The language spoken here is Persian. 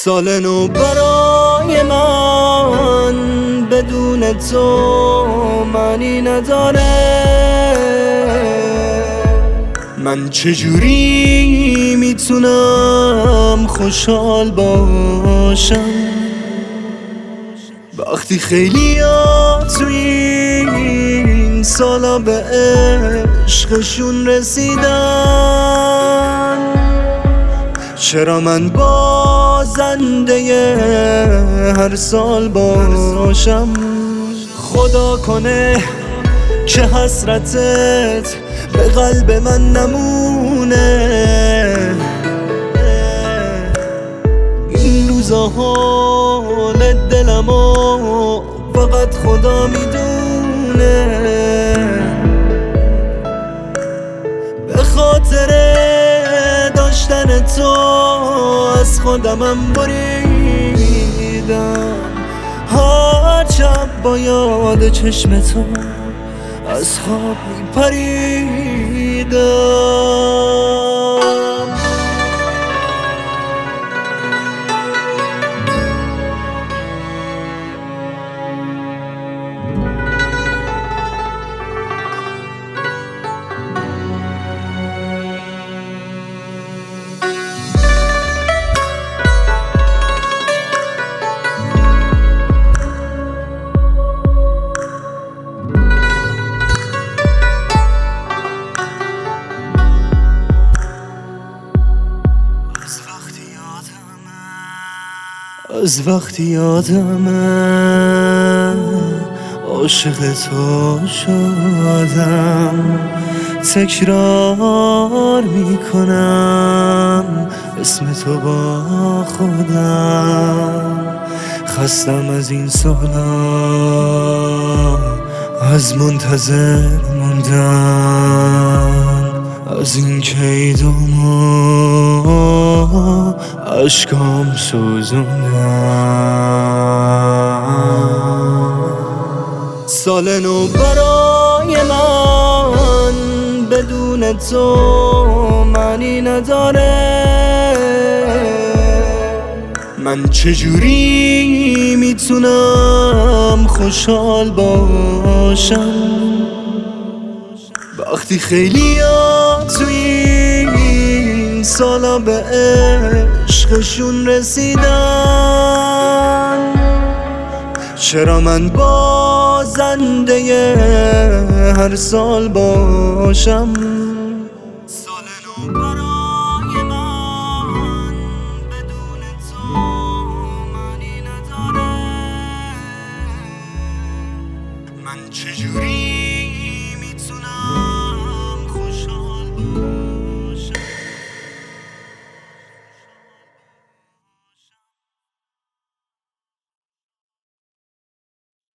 سال نو برای من بدون تو معنی نداره. من چجوری میتونم خوشحال باشم وقتی خیلی توی این سالا به عشقشون رسیدن؟ چرا من بازنده هر سال باشم؟ خدا کنه که حسرتت به قلب من نمونه. این روزا حال دلمو فقط خدا میدونه. به خاطر داشتن تو از خودمم بریدم. هر شب با یاد چشم تو از خواب میپریدم. از وقتی یادمه عاشق تو شدم، تکرار میکنم اسم تو با خودم. خستم از این سالا، از منتظر موندن، از این کیدومو عشقام سوزوندن. سال نو برای من بدون تو معنی نداره. من چجوری میتونم خوشحال باشم وقتی خیلی توی این سالا به عشقشون رسیدن؟ چرا من بازنده هر سال باشم؟